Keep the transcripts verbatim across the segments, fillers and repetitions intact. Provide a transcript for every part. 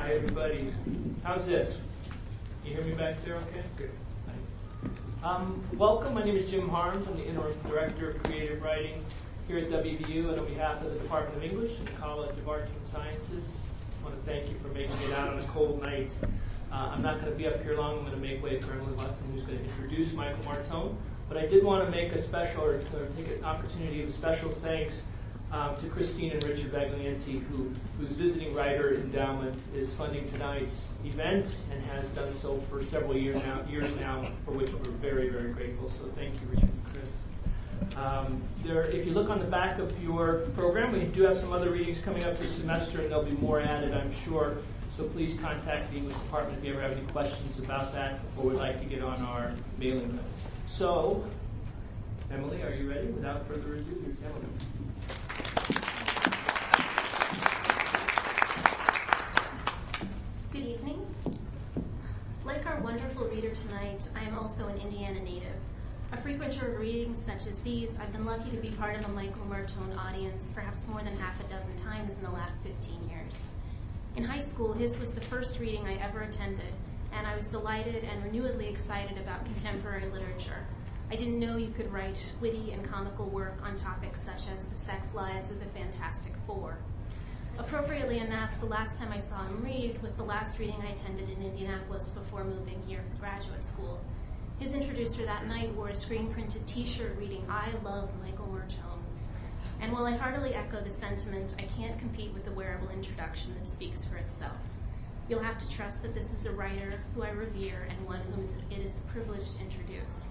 Hi, everybody. How's this? You hear me back there okay? Good. Um, welcome. My name is Jim Harms. I'm the Interim Director of Creative Writing here at W V U, and on behalf of the Department of English and the College of Arts and Sciences, I want to thank you for making it out on a cold night. Uh, I'm not going to be up here long. I'm going to make way for Emily Watson, who's going to introduce Michael Martone. But I did want to make a special, or, or take an opportunity of special thanks um, to Christine and Richard Baglianti, who, whose visiting writer endowment is funding tonight's event and has done so for several years now, years now, for which we're very, very grateful. So thank you, Richard and Chris. Um, there, if you look on the back of your program, we do have some other readings coming up this semester, and there'll be more added, I'm sure. So please contact the English department if you ever have any questions about that or would like to get on our mailing list. So, Emily, are you ready? Without further ado, here's Emily. Good evening. Like our wonderful reader tonight, I am also an Indiana native. A frequenter of readings such as these, I've been lucky to be part of a Michael Martone audience perhaps more than half a dozen times in the last fifteen years. In high school, his was the first reading I ever attended, and I was delighted and renewedly excited about contemporary literature. I didn't know you could write witty and comical work on topics such as the sex lives of the Fantastic Four. Appropriately enough, the last time I saw him read was the last reading I attended in Indianapolis before moving here for graduate school. His introducer that night wore a screen-printed t-shirt reading, "I love Michael Martone." And while I heartily echo the sentiment, I can't compete with the wearable introduction that speaks for itself. You'll have to trust that this is a writer who I revere and one whom it is a privilege to introduce.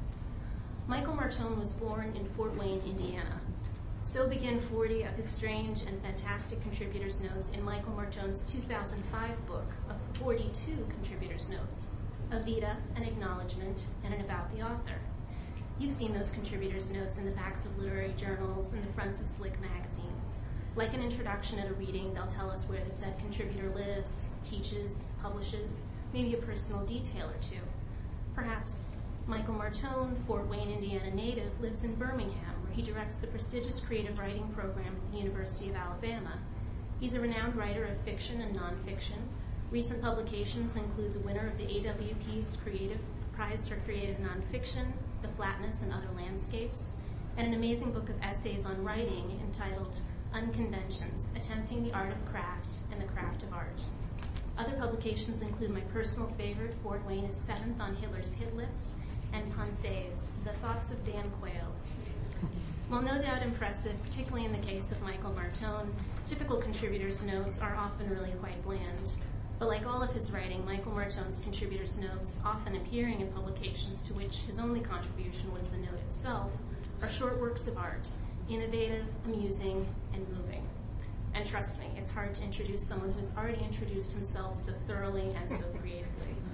Michael Martone was born in Fort Wayne, Indiana. So begin forty of his strange and fantastic contributors' notes in Michael Martone's two thousand five book of forty-two contributors' notes, a vita, an acknowledgement, and an about the author. You've seen those contributors' notes in the backs of literary journals and the fronts of slick magazines. Like an introduction at a reading, they'll tell us where the said contributor lives, teaches, publishes, maybe a personal detail or two. Perhaps Michael Martone, Fort Wayne, Indiana native, lives in Birmingham, where he directs the prestigious creative writing program at the University of Alabama. He's a renowned writer of fiction and nonfiction. Recent publications include the winner of the A W P's Creative Prize for Creative Nonfiction, The Flatness and Other Landscapes, and an amazing book of essays on writing entitled Unconventions, Attempting the Art of Craft and the Craft of Art. Other publications include my personal favorite, Fort Wayne is seventh on Hiller's hit list, and Ponce's The Thoughts of Dan Quayle. While no doubt impressive, particularly in the case of Michael Martone, typical contributors' notes are often really quite bland. But like all of his writing, Michael Martone's contributors' notes, often appearing in publications to which his only contribution was the note itself, are short works of art, innovative, amusing, and moving. And trust me, it's hard to introduce someone who's already introduced himself so thoroughly and so creatively.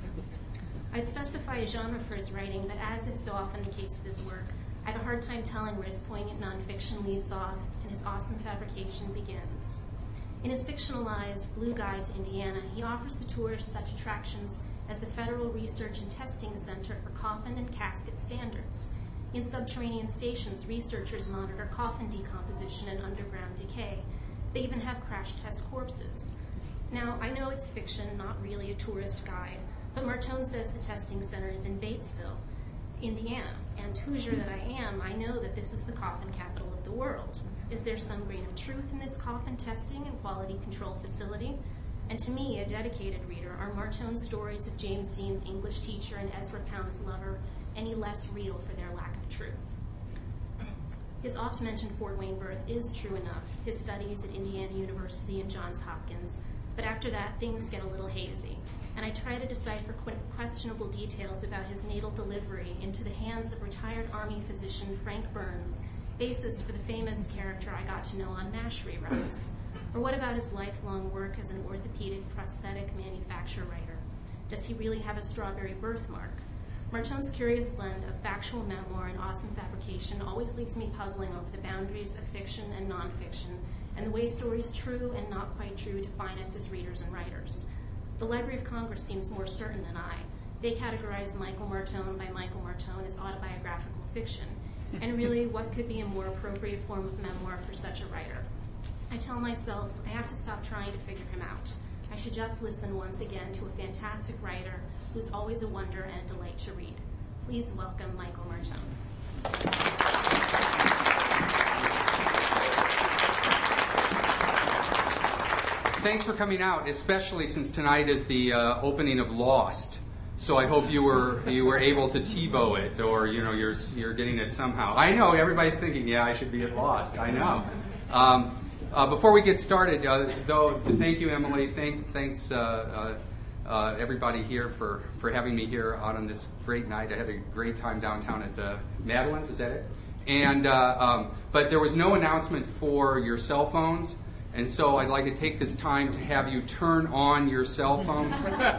I'd specify a genre for his writing, but as is so often the case with his work, I have a hard time telling where his poignant nonfiction leaves off and his awesome fabrication begins. In his fictionalized Blue Guide to Indiana, he offers the tourists such attractions as the Federal Research and Testing Center for Coffin and Casket Standards. In subterranean stations, researchers monitor coffin decomposition and underground decay. They even have crash test corpses. Now, I know it's fiction, not really a tourist guide, but Martone says the testing center is in Batesville, Indiana, and Hoosier that I am, I know that this is the coffin capital of the world. Is there some grain of truth in this coffin testing and quality control facility? And to me, a dedicated reader, are Martone's stories of James Dean's English teacher and Ezra Pound's lover any less real for their lack of truth? His oft-mentioned Fort Wayne birth is true enough, his studies at Indiana University and Johns Hopkins, but after that, things get a little hazy, and I try to decipher questionable details about his natal delivery into the hands of retired Army physician Frank Burns, basis for the famous character I got to know on MASH reruns. Or what about his lifelong work as an orthopedic prosthetic manufacturer writer? Does he really have a strawberry birthmark? Martone's curious blend of factual memoir and awesome fabrication always leaves me puzzling over the boundaries of fiction and nonfiction, and the way stories true and not quite true define us as readers and writers. The Library of Congress seems more certain than I. They categorize Michael Martone by Michael Martone as autobiographical fiction, and really, what could be a more appropriate form of memoir for such a writer? I tell myself I have to stop trying to figure him out. I should just listen once again to a fantastic writer who's always a wonder and a delight to read. Please welcome Michael Martone. Thanks for coming out, especially since tonight is the uh, opening of Lost. So I hope you were you were able to TiVo it, or you know you're you're getting it somehow. I know everybody's thinking, yeah, I should be at Lost. I know. Um, uh, before we get started, uh, though, thank you, Emily. Thank thanks uh, uh, uh, everybody here for, for having me here out on this great night. I had a great time downtown at uh, Madeline's. Is that it? And uh, um, but there was no announcement for your cell phones. And so I'd like to take this time to have you turn on your cell phones.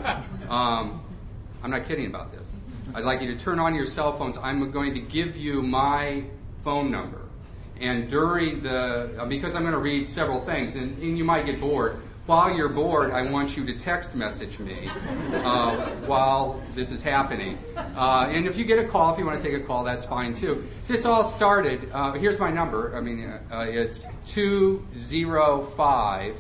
Um, I'm not kidding about this. I'd like you to turn on your cell phones. I'm going to give you my phone number. And during the, uh, because I'm going to read several things, and, and you might get bored. While you're bored, I want you to text message me uh, while this is happening. Uh, and if you get a call, if you want to take a call, that's fine too. This all started, uh, here's my number. I mean, uh, it's two zero five,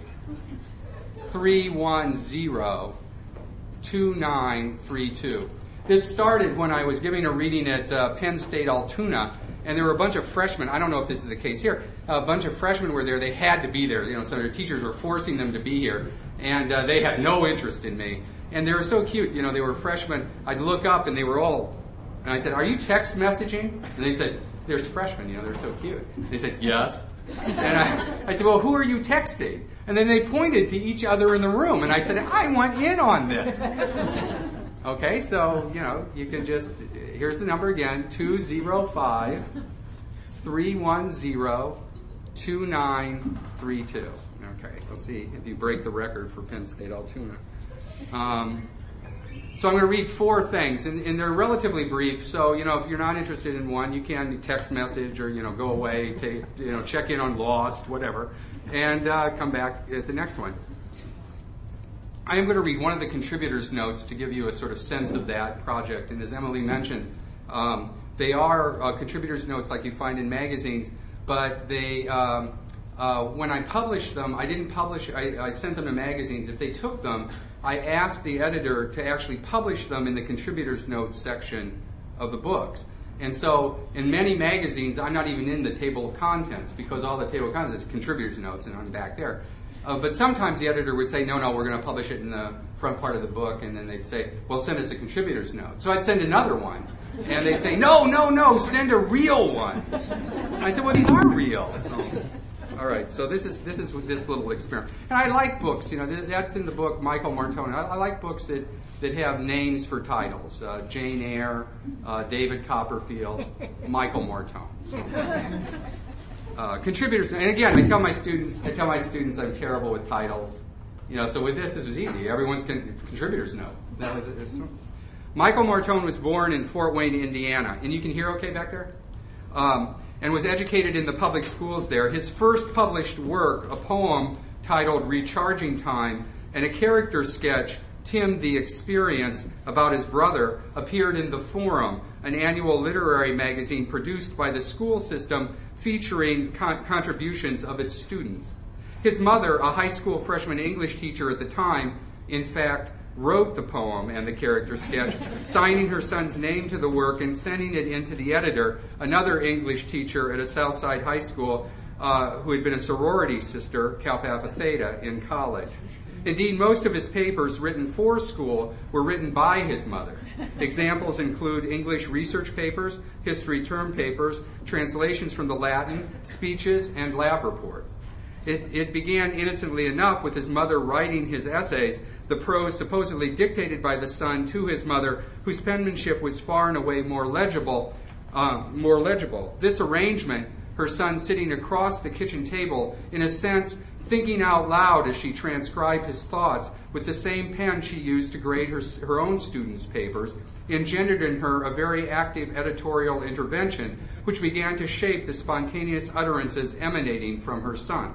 three one zero, two nine three two. This started when I was giving a reading at uh, Penn State Altoona, and there were a bunch of freshmen. I don't know if this is the case here. A bunch of freshmen were there. They had to be there. You know, so their teachers were forcing them to be here, and uh, they had no interest in me. And they were so cute. You know, they were freshmen. I'd look up, and they were all. And I said, "Are you text messaging?" And they said, "There's freshmen. You know, they're so cute." They said, "Yes." And I, I said, "Well, who are you texting?" And then they pointed to each other in the room, and I said, "I want in on this." Okay, so, you know, you can just, here's the number again, two zero five, three one zero, two nine three two. Okay, we'll see if you break the record for Penn State Altoona. Um, so I'm going to read four things, and, and they're relatively brief, so, you know, if you're not interested in one, you can text message or, you know, go away, take, you know, check in on Lost, whatever, and uh, come back at the next one. I am going to read one of the contributors' notes to give you a sort of sense of that project. And as Emily mentioned, um, they are uh, contributors' notes like you find in magazines, but they, um, uh, when I published them, I didn't publish, I, I sent them to magazines. If they took them, I asked the editor to actually publish them in the contributors' notes section of the books. And so in many magazines, I'm not even in the table of contents because all the table of contents is contributors' notes, and I'm back there. Uh, but sometimes the editor would say, no, no, we're going to publish it in the front part of the book. And then they'd say, well, send us a contributor's note. So I'd send another one. And they'd say, no, no, no, send a real one. And I said, well, these are real. So, all right, so this is this is this little experiment. And I like books. You know, th- that's in the book, Michael Martone. I, I like books that, that have names for titles. Uh, Jane Eyre, uh, David Copperfield, Michael Martone. So, Uh, contributors, and again, I tell my students, I tell my students I'm terrible with titles. You know, so with this, this was easy. Everyone's con- contributors know. That was, was, Michael Martone was born in Fort Wayne, Indiana, and you can hear okay back there. Um, and was educated in the public schools there. His first published work, a poem titled "Recharging Time," and a character sketch, Tim the Experience, about his brother, appeared in The Forum, an annual literary magazine produced by the school system featuring con- contributions of its students. His mother, a high school freshman English teacher at the time, in fact, wrote the poem and the character sketch, signing her son's name to the work and sending it in to the editor, another English teacher at a Southside high school uh, who had been a sorority sister, Kappa Theta, in college. Indeed, most of his papers written for school were written by his mother. Examples include English research papers, history term papers, translations from the Latin, speeches, and lab reports. It, it began innocently enough with his mother writing his essays, the prose supposedly dictated by the son to his mother, whose penmanship was far and away more legible. Um, more legible. This arrangement, her son sitting across the kitchen table, in a sense, thinking out loud as she transcribed his thoughts with the same pen she used to grade her, her own students' papers, engendered in her a very active editorial intervention, which began to shape the spontaneous utterances emanating from her son.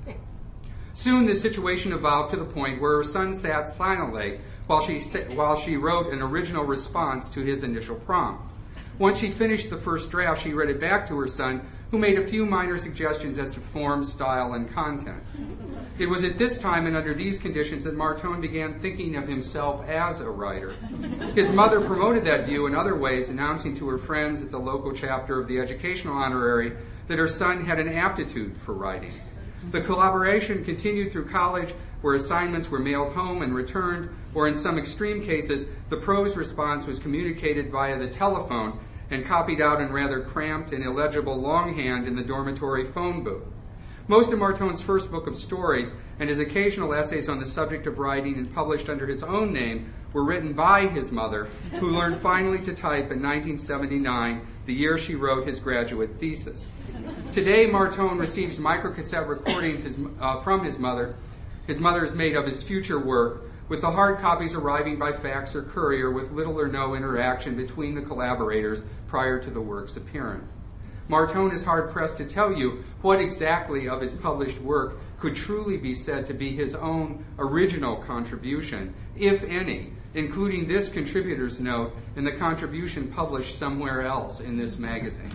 Soon the situation evolved to the point where her son sat silently while she, while she wrote an original response to his initial prompt. Once she finished the first draft, she read it back to her son, who made a few minor suggestions as to form, style, and content. It was at this time and under these conditions that Martone began thinking of himself as a writer. His mother promoted that view in other ways, announcing to her friends at the local chapter of the Educational Honorary that her son had an aptitude for writing. The collaboration continued through college, where assignments were mailed home and returned, or in some extreme cases, the prose response was communicated via the telephone and copied out in rather cramped and illegible longhand in the dormitory phone booth. Most of Martone's first book of stories and his occasional essays on the subject of writing and published under his own name were written by his mother, who learned finally to type in nineteen seventy-nine, the year she wrote his graduate thesis. Today, Martone receives microcassette recordings his, uh, from his mother. His mother is made of his future work, with the hard copies arriving by fax or courier with little or no interaction between the collaborators prior to the work's appearance. Martone is hard-pressed to tell you what exactly of his published work could truly be said to be his own original contribution, if any, including this contributor's note and the contribution published somewhere else in this magazine.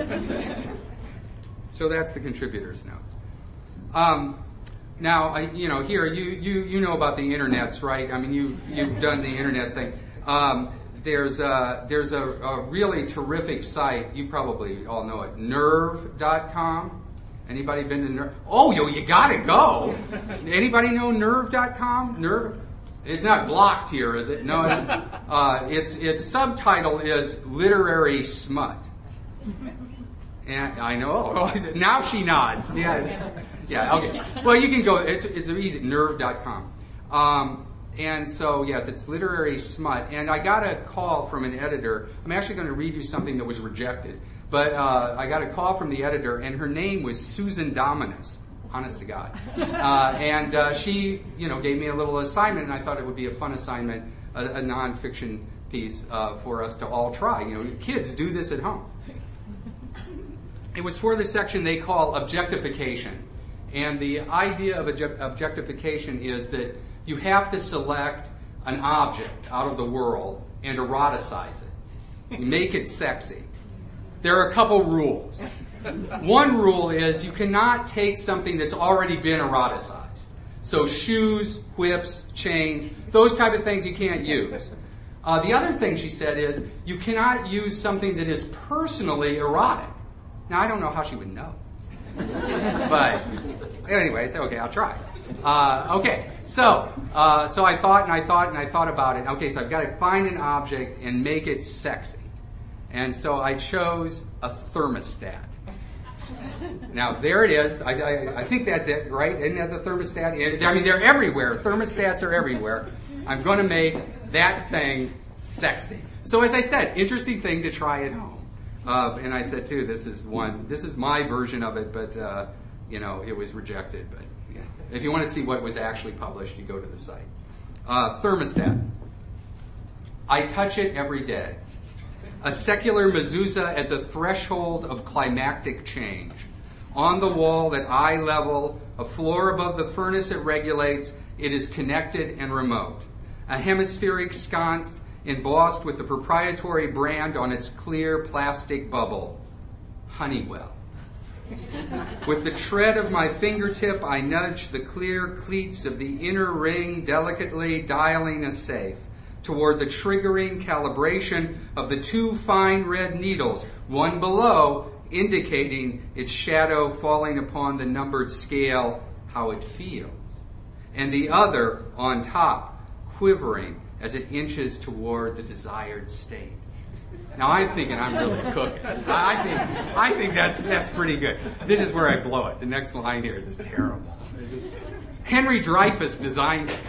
So that's the contributor's note. Um, now, I, you know, here, you, you, you know about the internets, right? I mean, you've, you've done the internet thing. Um, There's a, there's a, a really terrific site, you probably all know it, nerve dot com. Anybody been to Nerve? Oh, yo, you gotta go. Anybody know nerve dot com? Nerve? It's not blocked here, is it? No, uh, its, its subtitle is Literary Smut. And I know. Now she nods. Yeah, yeah. Okay. Well, you can go. It's, it's easy. nerve dot com. Um, And so, yes, it's literary smut. And I got a call from an editor. I'm actually going to read you something that was rejected. But uh, I got a call from the editor, and her name was Susan Dominus, honest to God. Uh, and uh, she, you know, gave me a little assignment, and I thought it would be a fun assignment, a, a nonfiction piece uh, for us to all try. You know, kids, do this at home. It was for the section they call objectification. And the idea of object- objectification is that you have to select an object out of the world and eroticize it. You make it sexy. There are a couple rules. One rule is you cannot take something that's already been eroticized. So shoes, whips, chains, those type of things you can't use. Uh, the other thing she said is you cannot use something that is personally erotic. Now, I don't know how she would know. But anyways, okay, I'll try. Uh, okay, so uh, so I thought and I thought and I thought about it. Okay, so I've got to find an object and make it sexy. And so I chose a thermostat. Now, there it is. I, I, I think that's it, right? Isn't that the thermostat? I mean, they're everywhere. Thermostats are everywhere. I'm going to make that thing sexy. So as I said, interesting thing to try at home. Uh, and I said, too, this is one, this is my version of it, but, uh, you know, it was rejected. But yeah. If you want to see what was actually published, you go to the site. Uh, thermostat. I touch it every day. A secular mezuzah at the threshold of climactic change. On the wall at eye level, a floor above the furnace it regulates, it is connected and remote. A hemispheric sconce embossed with the proprietary brand on its clear plastic bubble, Honeywell. With the tread of my fingertip, I nudge the clear cleats of the inner ring, delicately dialing a safe toward the triggering calibration of the two fine red needles, one below indicating its shadow falling upon the numbered scale, how it feels, and the other on top, quivering as it inches toward the desired state. Now I'm thinking I'm really cooking. I think I think that's that's pretty good. This is where I blow it. The next line here is just terrible. Henry Dreyfuss designed it.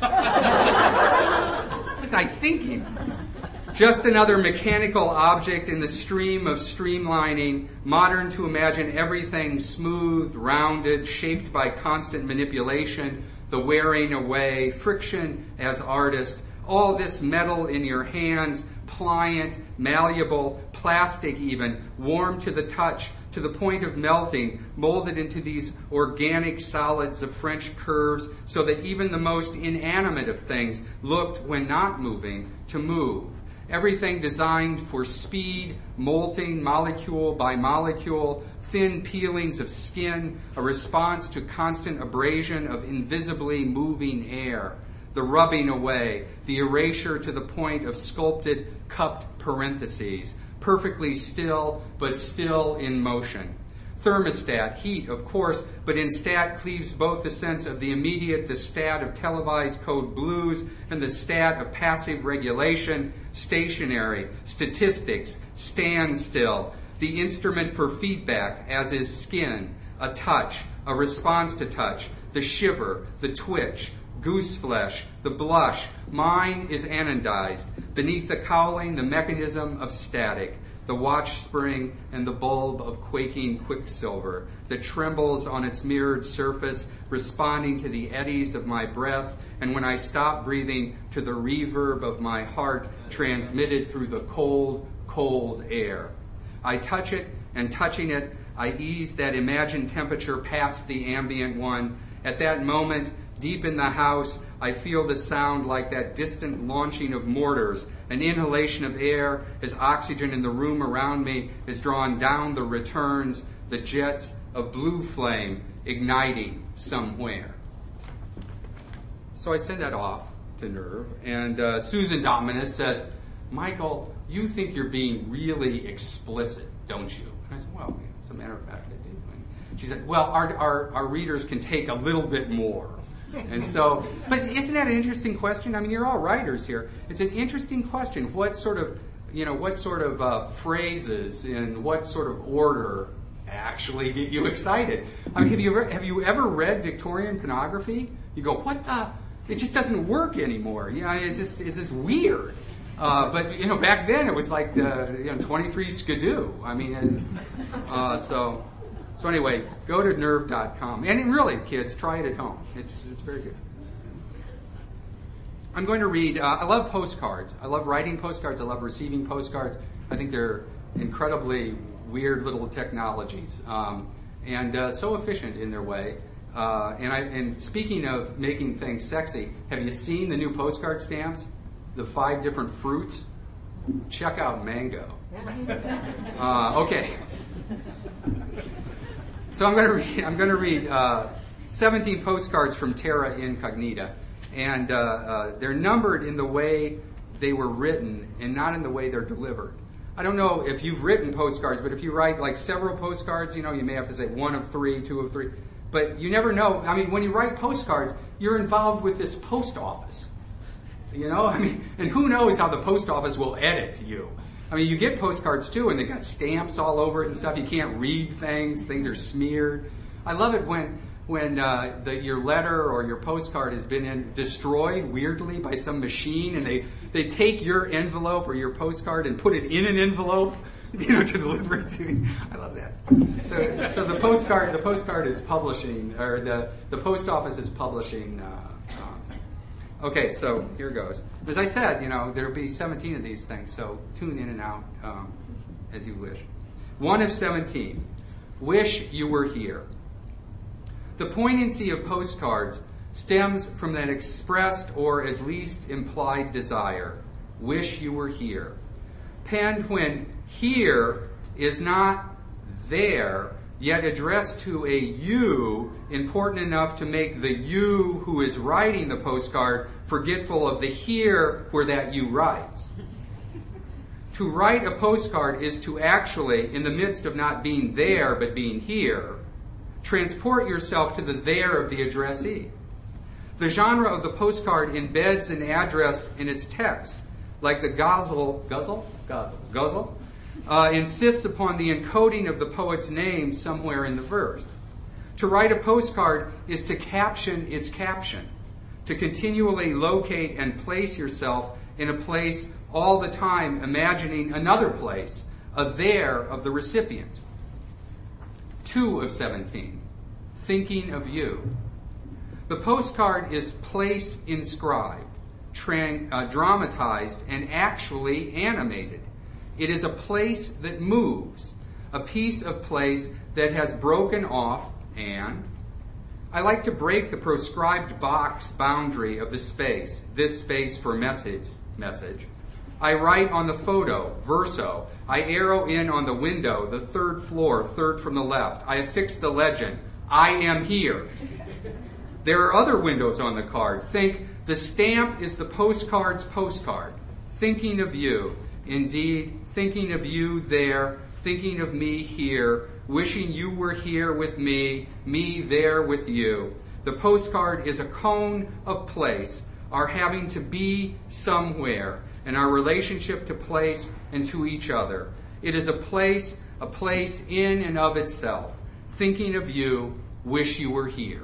What was I thinking? Just another mechanical object in the stream of streamlining, modern to imagine everything smooth, rounded, shaped by constant manipulation, the wearing away, friction as artist, all this metal in your hands, pliant, malleable, plastic even, warm to the touch, to the point of melting, molded into these organic solids of French curves so that even the most inanimate of things looked, when not moving, to move. Everything designed for speed, molting molecule by molecule, thin peelings of skin, a response to constant abrasion of invisibly moving air, the rubbing away, the erasure to the point of sculpted cupped parentheses, perfectly still, but still in motion. Thermostat, heat, of course, but in stat cleaves both the sense of the immediate, the stat of televised code blues, and the stat of passive regulation, stationary, statistics, standstill, the instrument for feedback, as is skin, a touch, a response to touch, the shiver, the twitch, goose flesh, the blush. Mine is anodized. Beneath the cowling, the mechanism of static, the watch spring and the bulb of quaking quicksilver that trembles on its mirrored surface, responding to the eddies of my breath, and when I stop breathing, to the reverb of my heart transmitted through the cold, cold air. I touch it, and touching it, I ease that imagined temperature past the ambient one. At that moment, deep in the house, I feel the sound like that distant launching of mortars, an inhalation of air as oxygen in the room around me is drawn down the returns, the jets of blue flame igniting somewhere. So I send that off to Nerve, and uh, Susan Dominus says, Michael, you think you're being really explicit, don't you? And I said, well, as a matter of fact, I do. And she said, well, our, our, our readers can take a little bit more. And so, but isn't that an interesting question? I mean, you're all writers here. It's an interesting question. What sort of, you know, what sort of uh, phrases in what sort of order actually get you excited? I mean, have you ever, have you ever read Victorian pornography? You go, what the? It just doesn't work anymore. You know, it's just it's just weird. Uh, but you know, back then it was like the you know twenty-three skidoo. I mean, uh, so. So anyway, go to nerve dot com. And really, kids, try it at home. It's it's very good. I'm going to read, uh, I love postcards. I love writing postcards. I love receiving postcards. I think they're incredibly weird little technologies um, and uh, so efficient in their way. Uh, and, I, and speaking of making things sexy, have you seen the new postcard stamps? The five different fruits? Check out mango. Uh, okay. So I'm going to read. I'm going to read uh, seventeen postcards from Terra Incognita, and uh, uh, they're numbered in the way they were written, and not in the way they're delivered. I don't know if you've written postcards, but if you write like several postcards, you know, you may have to say one of three, two of three, but you never know. I mean, when you write postcards, you're involved with this post office. You know, I mean, and who knows how the post office will edit you. I mean, you get postcards too, and they got stamps all over it and stuff. You can't read things; things are smeared. I love it when when uh, the, your letter or your postcard has been in, destroyed weirdly by some machine, and they they take your envelope or your postcard and put it in an envelope, you know, to deliver it to me. I love that. So, so the postcard the postcard is publishing, or the the post office is publishing. Uh, Okay, so here goes. As I said, you know, there'll be seventeen of these things, so tune in and out um, as you wish. One of seventeen. Wish you were here. The poignancy of postcards stems from that expressed or at least implied desire. Wish you were here. Penned when here is not there, yet addressed to a you important enough to make the you who is writing the postcard forgetful of the here where that you writes. To write a postcard is to actually, in the midst of not being there but being here, transport yourself to the there of the addressee. The genre of the postcard embeds an address in its text, like the ghazal, ghazal? Ghazal. Ghazal? Uh, insists upon the encoding of the poet's name somewhere in the verse. To write a postcard is to caption its caption, to continually locate and place yourself in a place all the time, imagining another place, a there of the recipient. Two of seventeen, thinking of you. The postcard is place inscribed, tra- uh, dramatized, and actually animated. It is a place that moves, a piece of place that has broken off, and I like to break the proscribed box boundary of the space, this space for message, message, I write on the photo, verso. I arrow in on the window, the third floor, third from the left. I affix the legend, I am here. There are other windows on the card. Think, the stamp is the postcard's postcard. Thinking of you. Indeed, thinking of you there, thinking of me here, wishing you were here with me, me there with you. The postcard is a cone of place, our having to be somewhere, and our relationship to place and to each other. It is a place, a place in and of itself. Thinking of you, wish you were here.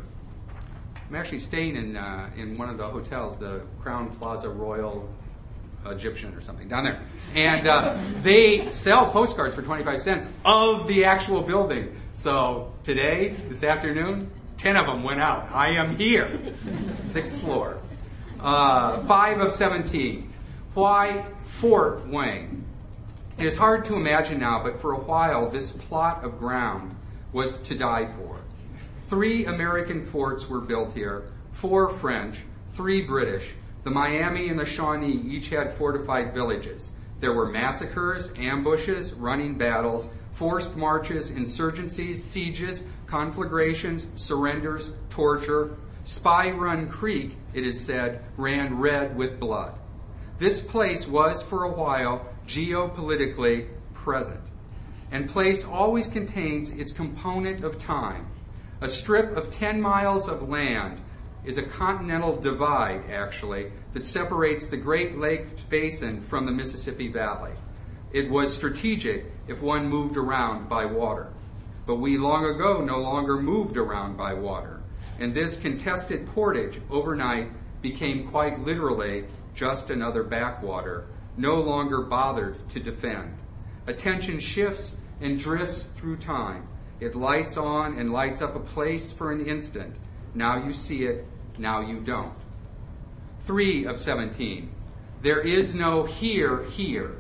I'm actually staying in uh, in one of the hotels, the Crown Plaza Royal Egyptian or something down there. And uh, they sell postcards for twenty-five cents of the actual building. So today, this afternoon, ten of them went out. I am here. Sixth floor. Uh, five of seventeen. Why Fort Wayne? It is hard to imagine now, but for a while this plot of ground was to die for. Three American forts were built here, four French, three British. The Miami and the Shawnee each had fortified villages. There were massacres, ambushes, running battles, forced marches, insurgencies, sieges, conflagrations, surrenders, torture. Spy Run Creek, it is said, ran red with blood. This place was, for a while, geopolitically present. And place always contains its component of time. A strip of ten miles of land is a continental divide, actually, that separates the Great Lakes Basin from the Mississippi Valley. It was strategic if one moved around by water. But we long ago no longer moved around by water. And this contested portage overnight became quite literally just another backwater, no longer bothered to defend. Attention shifts and drifts through time. It lights on and lights up a place for an instant. Now you see it, now you don't. Three of seventeen. There is no here, here.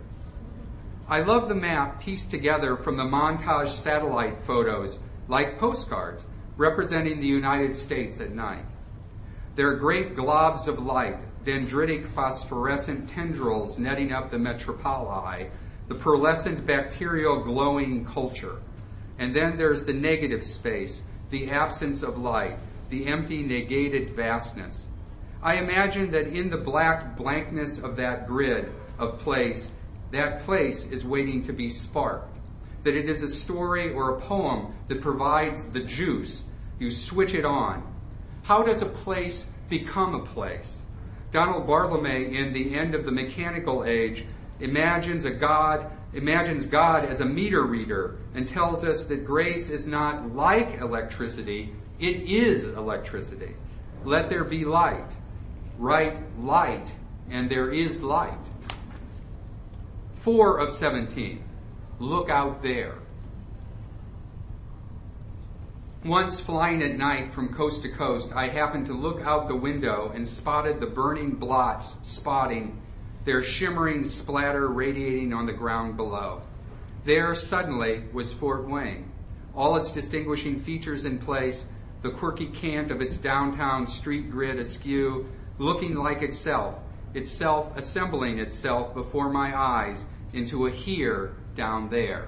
I love the map pieced together from the montage satellite photos, like postcards, representing the United States at night. There are great globs of light, dendritic phosphorescent tendrils netting up the metropoli, the pearlescent bacterial glowing culture. And then there's the negative space, the absence of light, the empty negated vastness. I imagine that in the black blankness of that grid of place, that place is waiting to be sparked. That it is a story or a poem that provides the juice. You switch it on. How does a place become a place? Donald Barthelme, in The End of the Mechanical Age, imagines a God imagines God as a meter reader and tells us that grace is not like electricity, it is electricity. Let there be light. Write light, and there is light. Four of seventeen. Look out there. Once flying at night from coast to coast, I happened to look out the window and spotted the burning blots spotting, their shimmering splatter radiating on the ground below. There suddenly was Fort Wayne, all its distinguishing features in place, the quirky cant of its downtown street grid askew, looking like itself, itself assembling itself before my eyes into a here down there.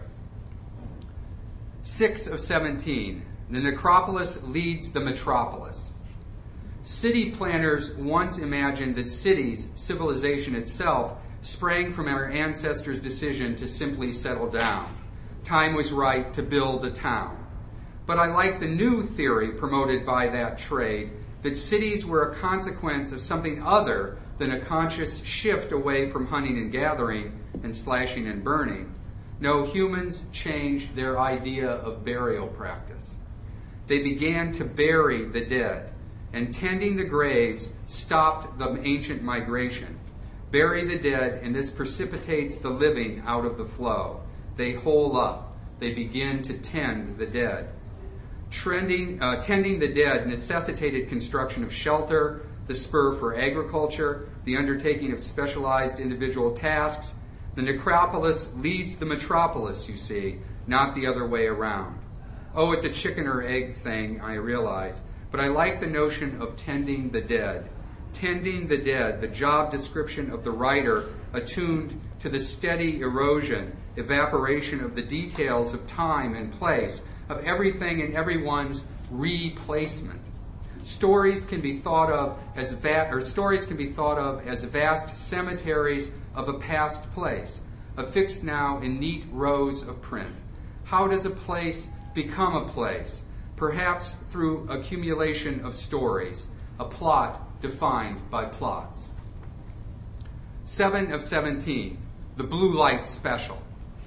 Six of seventeen. The necropolis leads the metropolis. City planners once imagined that cities, civilization itself, sprang from our ancestors' decision to simply settle down. Time was right to build a town. But I like the new theory promoted by that trade, that cities were a consequence of something other than a conscious shift away from hunting and gathering and slashing and burning. No, humans changed their idea of burial practice. They began to bury the dead, and tending the graves stopped the ancient migration. Bury the dead, and this precipitates the living out of the flow. They hole up. They begin to tend the dead. Trending, uh, tending the dead necessitated construction of shelter, the spur for agriculture, the undertaking of specialized individual tasks. The necropolis leads the metropolis, you see, not the other way around. Oh, it's a chicken or egg thing, I realize, but I like the notion of tending the dead, tending the dead, the job description of the writer attuned to the steady erosion, evaporation of the details of time and place, of everything and everyone's replacement. Stories can be thought of as va- or stories can be thought of as vast cemeteries of a past place, affixed now in neat rows of print. How does a place become a place? Perhaps through accumulation of stories, a plot defined by plots. Seven of seventeen, the Blue Light Special.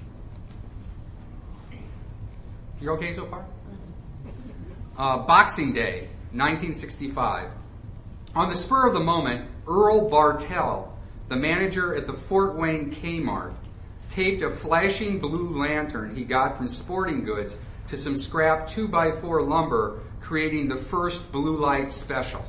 You okay so far? Uh, Boxing Day, nineteen sixty-five. On the spur of the moment, Earl Bartell, the manager at the Fort Wayne Kmart, taped a flashing blue lantern he got from Sporting Goods to some scrap two by four lumber, creating the first Blue Light Special.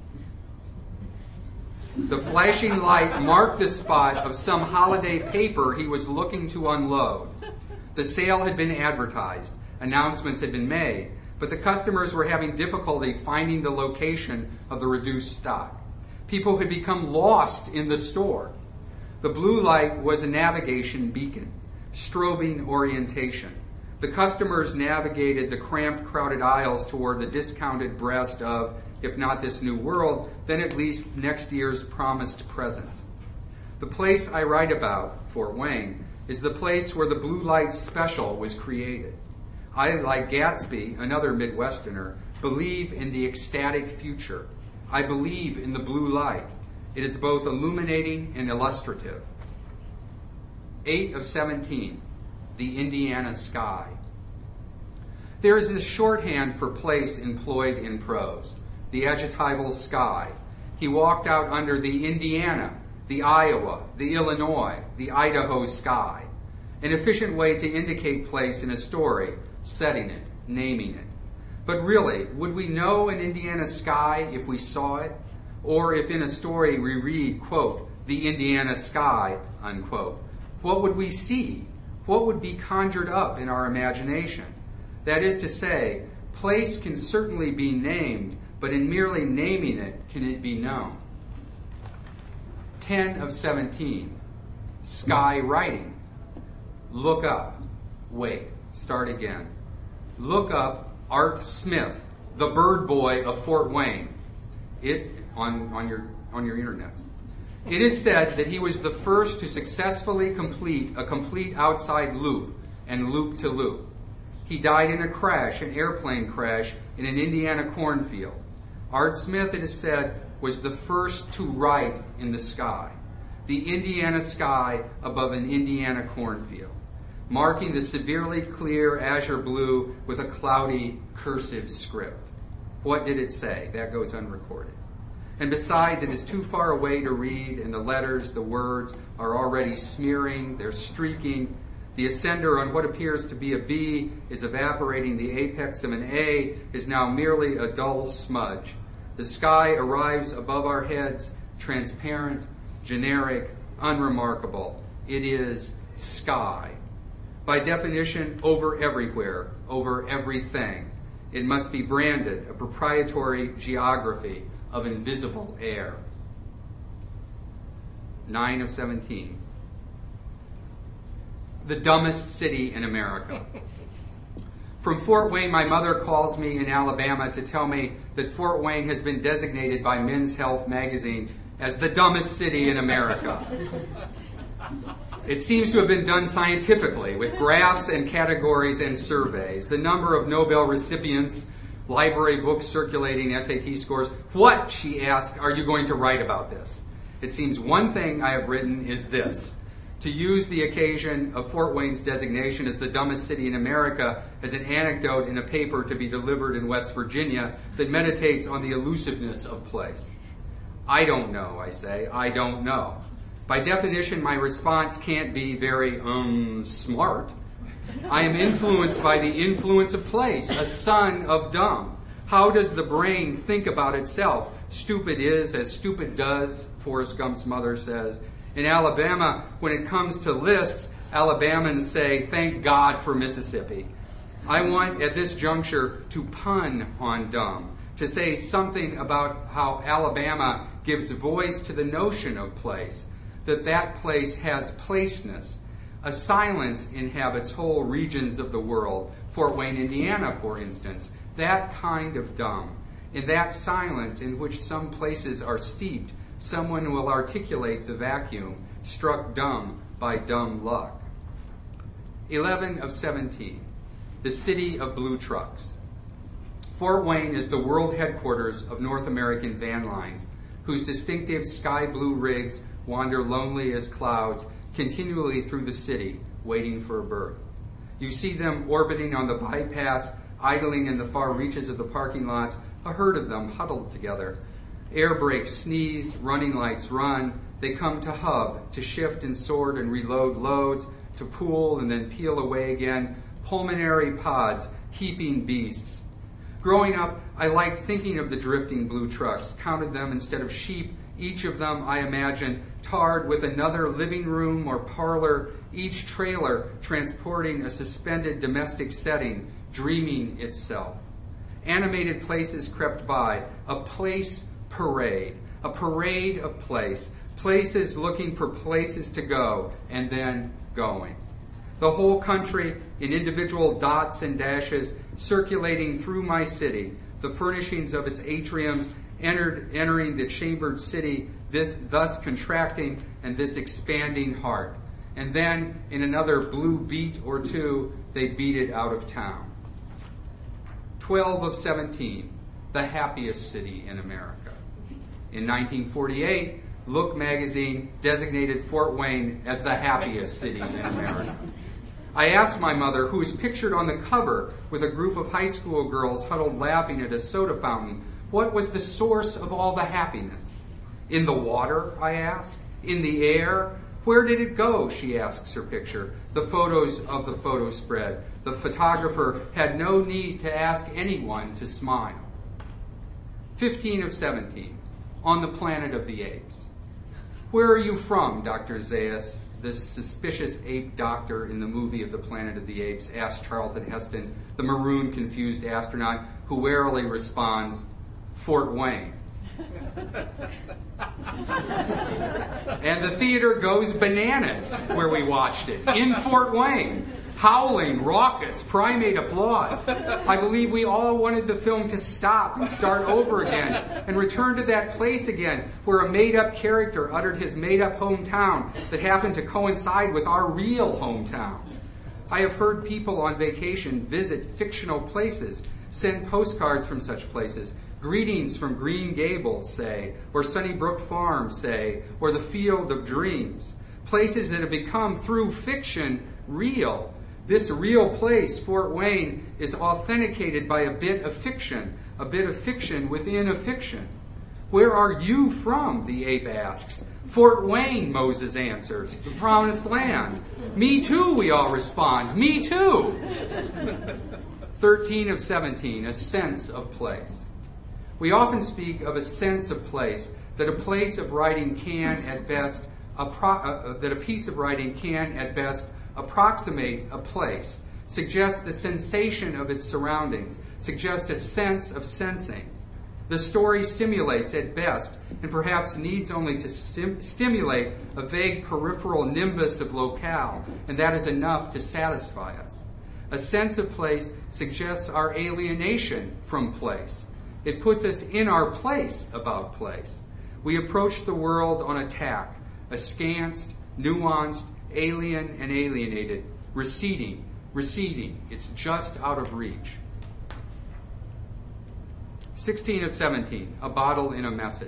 The flashing light marked the spot of some holiday paper he was looking to unload. The sale had been advertised. Announcements had been made, but the customers were having difficulty finding the location of the reduced stock. People had become lost in the store. The blue light was a navigation beacon, strobing orientation. The customers navigated the cramped, crowded aisles toward the discounted breast of, if not this new world, then at least next year's promised presents. The place I write about, Fort Wayne, is the place where the Blue Light Special was created. I, like Gatsby, another Midwesterner, believe in the ecstatic future. I believe in the blue light. It is both illuminating and illustrative. Eight of seventeen, the Indiana Sky. There is this shorthand for place employed in prose, the adjectival sky. He walked out under the Indiana, the Iowa, the Illinois, the Idaho sky. An efficient way to indicate place in a story, setting it, naming it. But really, would we know an Indiana sky if we saw it? Or if in a story we read, quote, the Indiana sky, unquote, what would we see? What would be conjured up in our imagination? That is to say, place can certainly be named, but in merely naming it, can it be known? ten of seventeen, sky writing. Look up. Wait. Start again. Look up Art Smith, the bird boy of Fort Wayne. It's on, on your on your internets. It is said that he was the first to successfully complete a complete outside loop and loop to loop. He died in a crash, an airplane crash, in an Indiana cornfield. Art Smith, it is said, was the first to write in the sky, the Indiana sky above an Indiana cornfield, marking the severely clear azure blue with a cloudy cursive script. What did it say? That goes unrecorded. And besides, it is too far away to read, and the letters, the words, are already smearing, they're streaking. The ascender on what appears to be a B is evaporating. The apex of an A is now merely a dull smudge. The sky arrives above our heads, transparent, generic, unremarkable. It is sky. By definition, over everywhere, over everything. It must be branded a proprietary geography of invisible air. Nine of seventeen. The dumbest city in America. From Fort Wayne, my mother calls me in Alabama to tell me that Fort Wayne has been designated by Men's Health magazine as the dumbest city in America. It seems to have been done scientifically with graphs and categories and surveys. The number of Nobel recipients, library books circulating, S A T scores. What, she asked, are you going to write about this? It seems one thing I have written is this: to use the occasion of Fort Wayne's designation as the dumbest city in America as an anecdote in a paper to be delivered in West Virginia that meditates on the elusiveness of place. I don't know, I say. I don't know. By definition, my response can't be very, um, smart. I am influenced by the influence of place, a son of dumb. How does the brain think about itself? Stupid is as stupid does, Forrest Gump's mother says. In Alabama, when it comes to lists, Alabamans say, thank God for Mississippi. I want, at this juncture, to pun on dumb, to say something about how Alabama gives voice to the notion of place, that that place has placeness. A silence inhabits whole regions of the world. Fort Wayne, Indiana, for instance, that kind of dumb. In that silence in which some places are steeped, someone will articulate the vacuum, struck dumb by dumb luck. eleven of seventeen, the city of blue trucks. Fort Wayne is the world headquarters of North American van lines, whose distinctive sky blue rigs wander lonely as clouds continually through the city, waiting for a berth. You see them orbiting on the bypass, idling in the far reaches of the parking lots, a herd of them huddled together. Air brakes sneeze, running lights run. They come to hub, to shift and sort and reload loads, to pool and then peel away again. Pulmonary pods, heaping beasts. Growing up, I liked thinking of the drifting blue trucks, counted them instead of sheep, each of them, I imagine, tarred with another living room or parlor, each trailer transporting a suspended domestic setting, dreaming itself. Animated places crept by, a place parade, a parade of place, places looking for places to go, and then going. The whole country in individual dots and dashes circulating through my city, the furnishings of its atriums entered, entering the chambered city, this thus contracting and this expanding heart. And then, in another blue beat or two, they beat it out of town. twelve of seventeen, the happiest city in America. In nineteen forty-eight, Look magazine designated Fort Wayne as the happiest city in America. I asked my mother, who is pictured on the cover with a group of high school girls huddled laughing at a soda fountain, what was the source of all the happiness? In the water, I asked? In the air? Where did it go, she asks her picture. The photos of the photo spread. The photographer had no need to ask anyone to smile. fifteen of seventeen, on the planet of the apes. Where are you from, Doctor Zaius? This suspicious ape doctor in the movie of the Planet of the Apes asked Charlton Heston, the maroon confused astronaut, who warily responds, Fort Wayne. And the theater goes bananas where we watched it, in Fort Wayne. Howling, raucous, primate applause. I believe we all wanted the film to stop and start over again and return to that place again where a made-up character uttered his made-up hometown that happened to coincide with our real hometown. I have heard people on vacation visit fictional places, send postcards from such places, greetings from Green Gables, say, or Sunnybrook Farm, say, or the Field of Dreams. Places that have become, through fiction, real. This real place, Fort Wayne, is authenticated by a bit of fiction, a bit of fiction within a fiction. Where are you from, the ape asks. Fort Wayne, Moses answers, the promised land. Me too, we all respond. Me too. thirteen of seventeen, a sense of place. We often speak of a sense of place, that a place of writing can, at best, appro- uh, that a piece of writing can, at best, approximate a place, suggest the sensation of its surroundings, suggest a sense of sensing. The story simulates at best, and perhaps needs only to sim- stimulate a vague peripheral nimbus of locale, and that is enough to satisfy us. A sense of place suggests our alienation from place. It puts us in our place about place. We approach the world on a tack, askanced, nuanced, alien and alienated, receding, receding. It's just out of reach. sixteen of seventeen, a bottle in a message.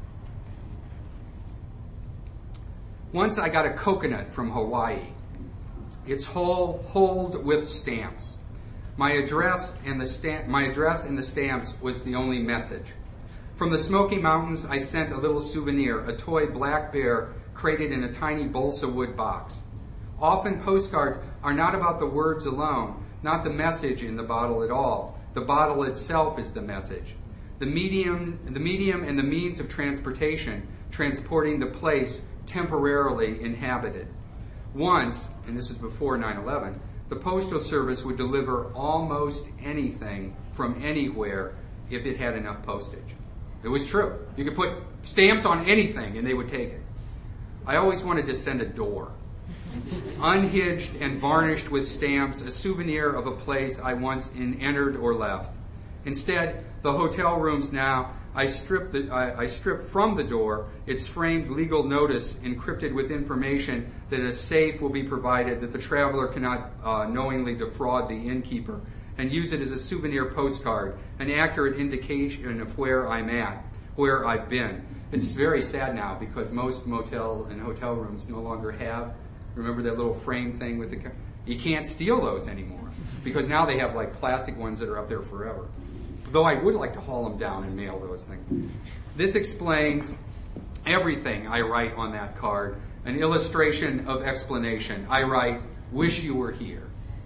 Once I got a coconut from Hawaii. It's whole, holed with stamps. My address and the stamp, my address and the stamps was the only message. From the Smoky Mountains, I sent a little souvenir, a toy black bear crated in a tiny balsa wood box. Often postcards are not about the words alone, not the message in the bottle at all. The bottle itself is the message. The medium, the medium and the means of transportation, transporting the place temporarily inhabited. Once, and this was before nine eleven, the Postal Service would deliver almost anything from anywhere if it had enough postage. It was true. You could put stamps on anything and they would take it. I always wanted to send a door. Unhinged and varnished with stamps, a souvenir of a place I once in entered or left. Instead, the hotel rooms now, I strip, the, I, I strip from the door its framed legal notice encrypted with information that a safe will be provided, that the traveler cannot uh, knowingly defraud the innkeeper, and use it as a souvenir postcard, an accurate indication of where I'm at, where I've been. It's very sad now because most motel and hotel rooms no longer have, remember that little frame thing with the, you can't steal those anymore because now they have like plastic ones that are up there forever. Though I would like to haul them down and mail those things. This explains everything I write on that card, an illustration of explanation. I write, wish you were here.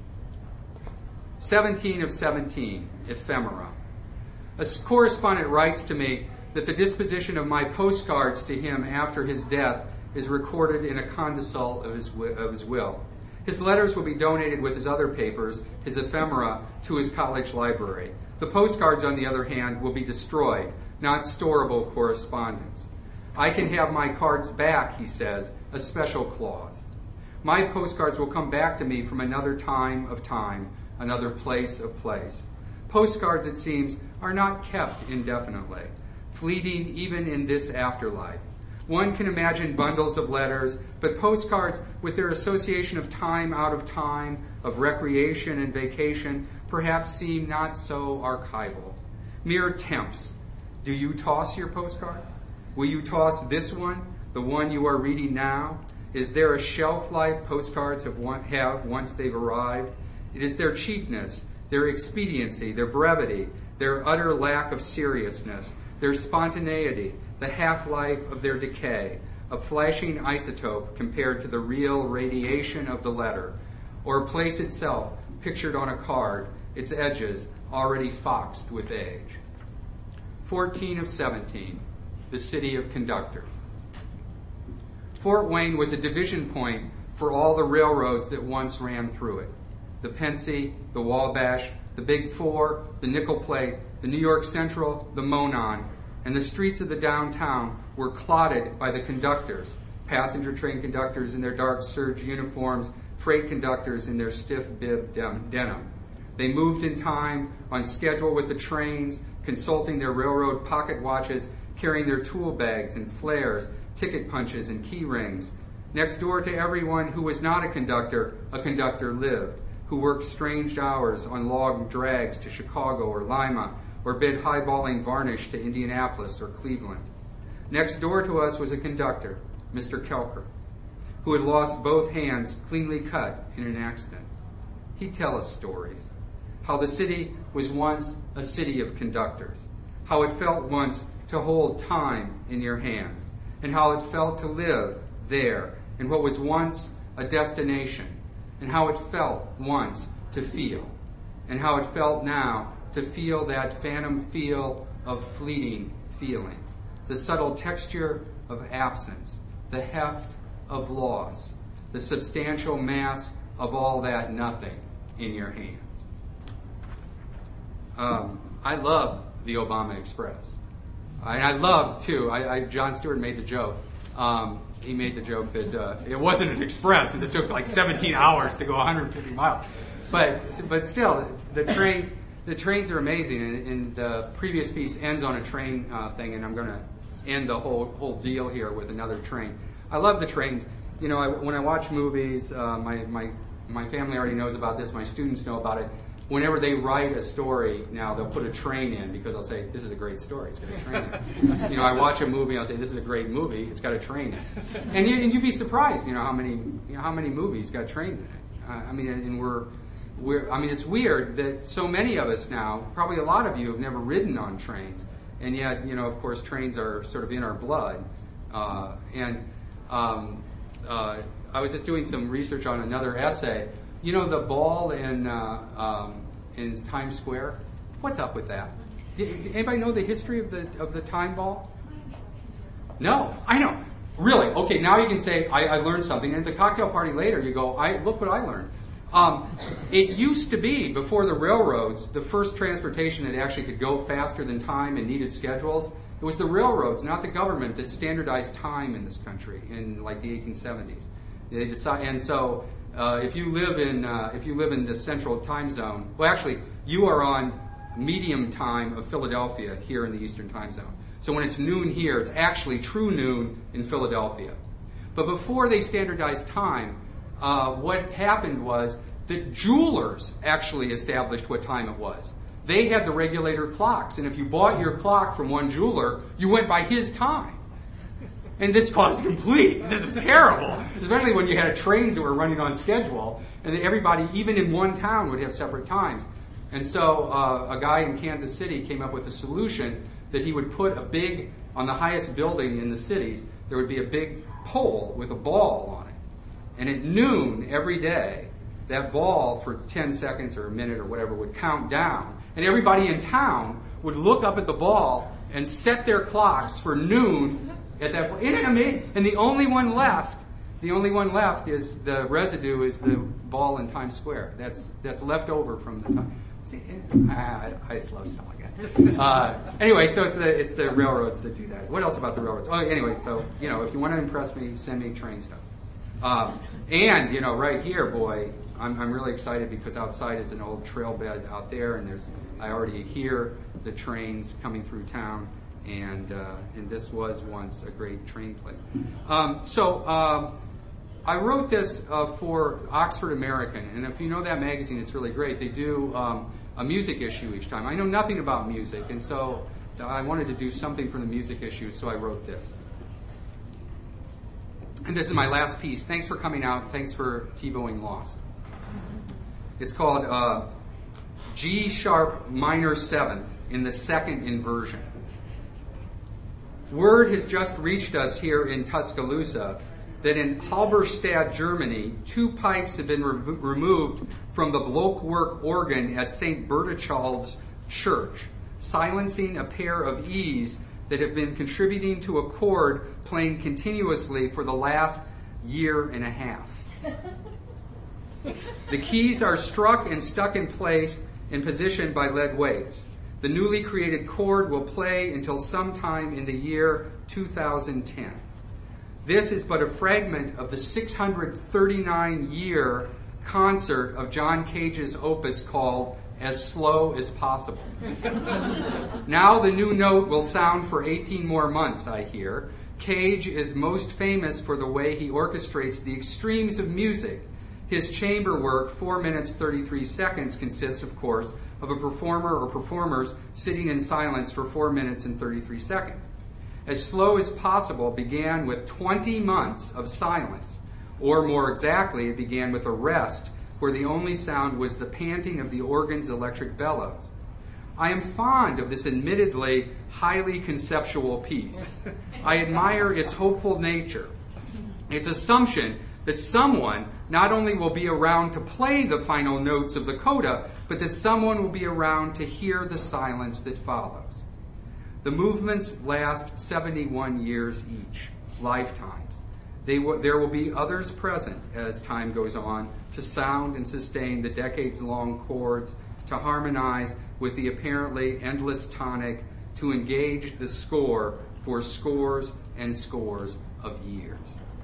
seventeen of seventeen, ephemera. A correspondent writes to me that the disposition of my postcards to him after his death is recorded in a codicil of his, of his will. His letters will be donated with his other papers, his ephemera, to his college library. The postcards, on the other hand, will be destroyed, not storable correspondence. I can have my cards back, he says, a special clause. My postcards will come back to me from another time of time, another place of place. Postcards, it seems, are not kept indefinitely, fleeting even in this afterlife. One can imagine bundles of letters, but postcards, with their association of time out of time, of recreation and vacation, perhaps seem not so archival. Mere temps. Do you toss your postcards? Will you toss this one, the one you are reading now? Is there a shelf life postcards have, one, have once they've arrived? It is their cheapness, their expediency, their brevity, their utter lack of seriousness, their spontaneity, the half-life of their decay, a flashing isotope compared to the real radiation of the letter, or a place itself pictured on a card, its edges already foxed with age. fourteen of seventeen, the city of conductors. Fort Wayne was a division point for all the railroads that once ran through it. The Pennsy, the Wabash, the Big Four, the Nickel Plate, the New York Central, the Monon, and the streets of the downtown were clotted by the conductors, passenger train conductors in their dark serge uniforms, freight conductors in their stiff bib denim. They moved in time, on schedule with the trains, consulting their railroad pocket watches, carrying their tool bags and flares, ticket punches and key rings. Next door to everyone who was not a conductor, a conductor lived, who worked strange hours on log drags to Chicago or Lima, or bid highballing varnish to Indianapolis or Cleveland. Next door to us was a conductor, Mister Kelker, who had lost both hands cleanly cut in an accident. He'd tell us stories, how the city was once a city of conductors, how it felt once to hold time in your hands, and how it felt to live there in what was once a destination, and how it felt once to feel, and how it felt now to feel that phantom feel of fleeting feeling, the subtle texture of absence, the heft of loss, the substantial mass of all that nothing in your hands. Um, I love the Obama Express. I, I love, too, I, I, Jon Stewart made the joke. Um, he made the joke that uh, it wasn't an express, and it took like seventeen hours to go one hundred fifty miles. But but still, the, the trains the trains are amazing, and, and the previous piece ends on a train uh, thing, and I'm going to end the whole whole deal here with another train. I love the trains. You know, I, when I watch movies, uh, my my my family already knows about this. My students know about it. Whenever they write a story now, they'll put a train in because I'll say, this is a great story, it's got a train in it. You know, I watch a movie, I'll say, this is a great movie, it's got a train in it. And, you, and you'd be surprised, you know, how many you know, how many movies got trains in it. Uh, I mean, and we're, we're, I mean, it's weird that so many of us now, probably a lot of you have never ridden on trains. And yet, you know, of course, trains are sort of in our blood. Uh, and um, uh, I was just doing some research on another essay. You know the ball in uh, um, in Times Square? What's up with that? Did, did anybody know the history of the of the time ball? No, I know. Really? Okay, now you can say I, I learned something. And at the cocktail party later, you go, I look what I learned. Um, it used to be before the railroads, the first transportation that actually could go faster than time and needed schedules. It was the railroads, not the government, that standardized time in this country in like the eighteen seventies. They decide, and so uh, if you live in uh, if you live in the central time zone, well, actually, you are on medium time of Philadelphia here in the Eastern time zone. So when it's noon here, it's actually true noon in Philadelphia. But before they standardized time, uh, what happened was that jewelers actually established what time it was. They had the regulator clocks, and if you bought your clock from one jeweler, you went by his time. And this caused complete, this was terrible, especially when you had trains that were running on schedule, and everybody, even in one town, would have separate times. And so uh, a guy in Kansas City came up with a solution that he would put a big, on the highest building in the cities, there would be a big pole with a ball on it. And at noon every day, that ball for ten seconds or a minute or whatever would count down. And everybody in town would look up at the ball and set their clocks for noon at that point. Isn't it amazing? And the only one left, the only one left is the residue is the ball in Times Square. That's that's left over from the time. See, I, I just love stuff like that. Uh, anyway, so it's the it's the railroads that do that. What else about the railroads? Oh, anyway, so you know, if you want to impress me, send me train stuff. Um, and you know, right here, boy, I'm I'm really excited because outside is an old trail bed out there, and there's I already hear the trains coming through town, and uh, and this was once a great train place. Um, so. Um, I wrote this uh, for Oxford American, and if you know that magazine, it's really great. They do um, a music issue each time. I know nothing about music, and so I wanted to do something for the music issue, so I wrote this. And this is my last piece. Thanks for coming out. Thanks for TiVoing Lost. It's called uh, G sharp minor seventh in the second inversion. Word has just reached us here in Tuscaloosa that in Halberstadt, Germany, two pipes have been re- removed from the Blockwerk organ at Saint Bertachald's Church, silencing a pair of E's that have been contributing to a chord playing continuously for the last year and a half. The keys are struck and stuck in place and positioned by lead weights. The newly created chord will play until sometime in the year two thousand ten. This is but a fragment of the six hundred thirty-nine year concert of John Cage's opus called As Slow as Possible. Now the new note will sound for eighteen more months, I hear. Cage is most famous for the way he orchestrates the extremes of music. His chamber work, four minutes thirty-three seconds, consists, of course, of a performer or performers sitting in silence for four minutes and thirty-three seconds. As Slow as Possible began with twenty months of silence, or more exactly, it began with a rest where the only sound was the panting of the organ's electric bellows. I am fond of this admittedly highly conceptual piece. I admire its hopeful nature, its assumption that someone not only will be around to play the final notes of the coda, but that someone will be around to hear the silence that follows. The movements last seventy-one years each, lifetimes. They w- there will be others present as time goes on to sound and sustain the decades-long chords, to harmonize with the apparently endless tonic, to engage the score for scores and scores of years.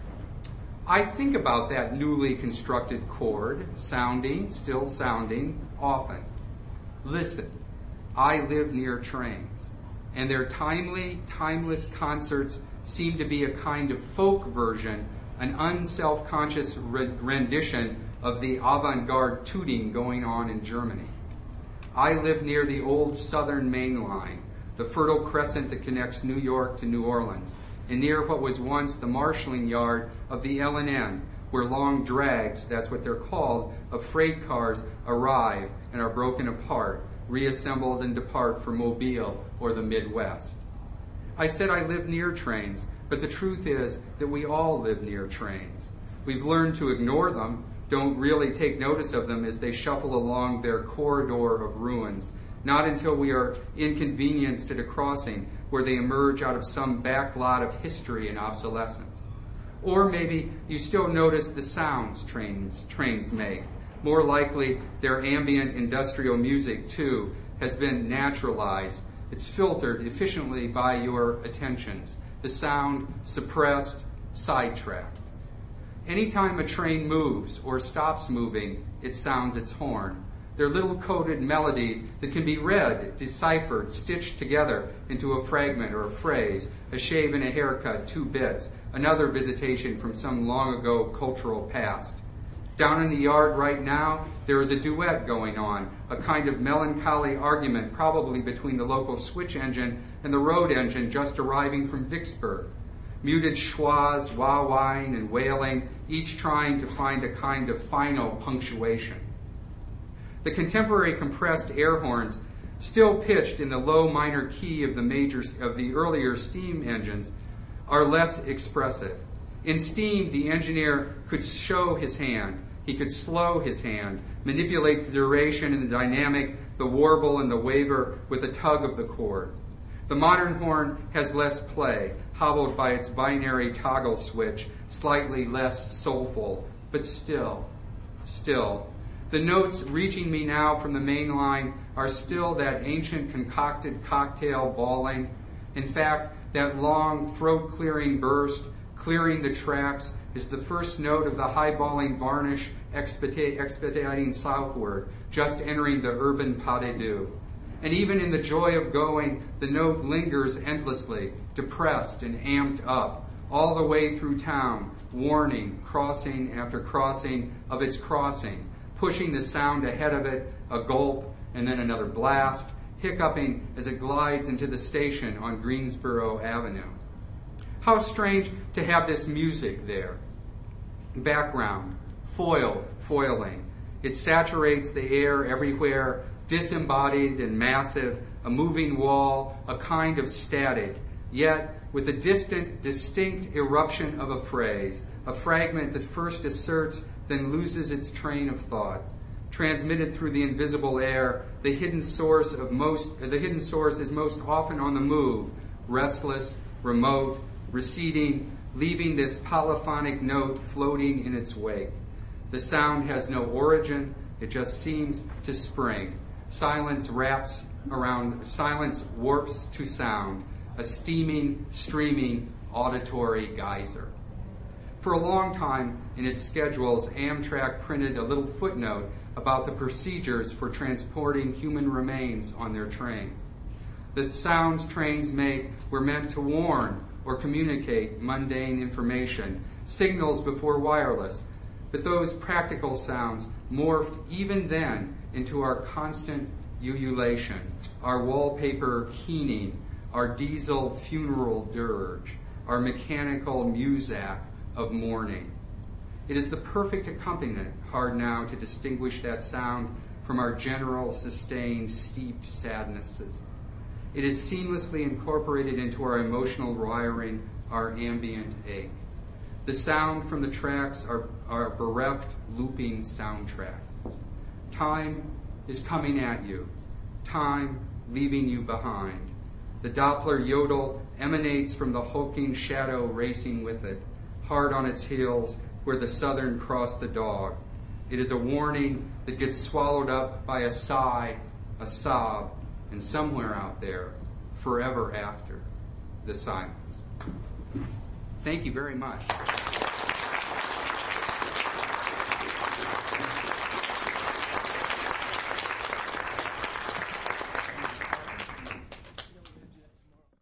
I think about that newly constructed chord, sounding, still sounding, often. Listen, I live near trains, and their timely, timeless concerts seem to be a kind of folk version, an unself-conscious re- rendition of the avant-garde tooting going on in Germany. I live near the old Southern Main Line, the fertile crescent that connects New York to New Orleans, and near what was once the marshalling yard of the L and N, where long drags, that's what they're called, of freight cars arrive and are broken apart, reassembled and depart for Mobile or the Midwest. I said I live near trains, but the truth is that we all live near trains. We've learned to ignore them, don't really take notice of them as they shuffle along their corridor of ruins, not until we are inconvenienced at a crossing where they emerge out of some back lot of history and obsolescence. Or maybe you still notice the sounds trains, trains make. More likely, their ambient industrial music, too, has been naturalized. It's filtered efficiently by your attentions. The sound suppressed, sidetracked. Anytime a train moves or stops moving, it sounds its horn. They're little coded melodies that can be read, deciphered, stitched together into a fragment or a phrase, a shave and a haircut, two bits, another visitation from some long ago cultural past. Down in the yard right now, there is a duet going on, a kind of melancholy argument probably between the local switch engine and the road engine just arriving from Vicksburg. Muted schwas, wah-wahing, and wailing, each trying to find a kind of final punctuation. The contemporary compressed air horns, still pitched in the low minor key of the major of the earlier steam engines, are less expressive. In steam, the engineer could show his hand, he could slow his hand, manipulate the duration and the dynamic, the warble and the waver with a tug of the cord. The modern horn has less play, hobbled by its binary toggle switch, slightly less soulful, but still, still. The notes reaching me now from the main line are still that ancient concocted cocktail bawling. In fact, that long throat-clearing burst, clearing the tracks, is the first note of the high-balling varnish expedite, expediting southward, just entering the urban pas de deux. And even in the joy of going, the note lingers endlessly, depressed and amped up, all the way through town, warning, crossing after crossing of its crossing, pushing the sound ahead of it, a gulp, and then another blast, hiccuping as it glides into the station on Greensboro Avenue. How strange to have this music there. Background, foiled, foiling. It saturates the air everywhere, disembodied and massive, a moving wall, a kind of static, yet with a distant, distinct eruption of a phrase, a fragment that first asserts, then loses its train of thought. Transmitted through the invisible air, the hidden source of most, the hidden source is most often on the move, restless, remote, receding, leaving this polyphonic note floating in its wake. The sound has no origin, it just seems to spring. Silence wraps around, silence warps to sound, a steaming, streaming, auditory geyser. For a long time in its schedules, Amtrak printed a little footnote about the procedures for transporting human remains on their trains. The sounds trains make were meant to warn or communicate mundane information, signals before wireless, but those practical sounds morphed even then into our constant ululation, our wallpaper keening, our diesel funeral dirge, our mechanical muzak of mourning. It is the perfect accompaniment, hard now to distinguish that sound from our general, sustained, steeped sadnesses. It is seamlessly incorporated into our emotional wiring, our ambient ache. The sound from the tracks are our bereft, looping soundtrack. Time is coming at you. Time leaving you behind. The Doppler yodel emanates from the hulking shadow racing with it, hard on its heels where the Southern crossed the dog. It is a warning that gets swallowed up by a sigh, a sob, and somewhere out there, forever after, the silence. Thank you very much.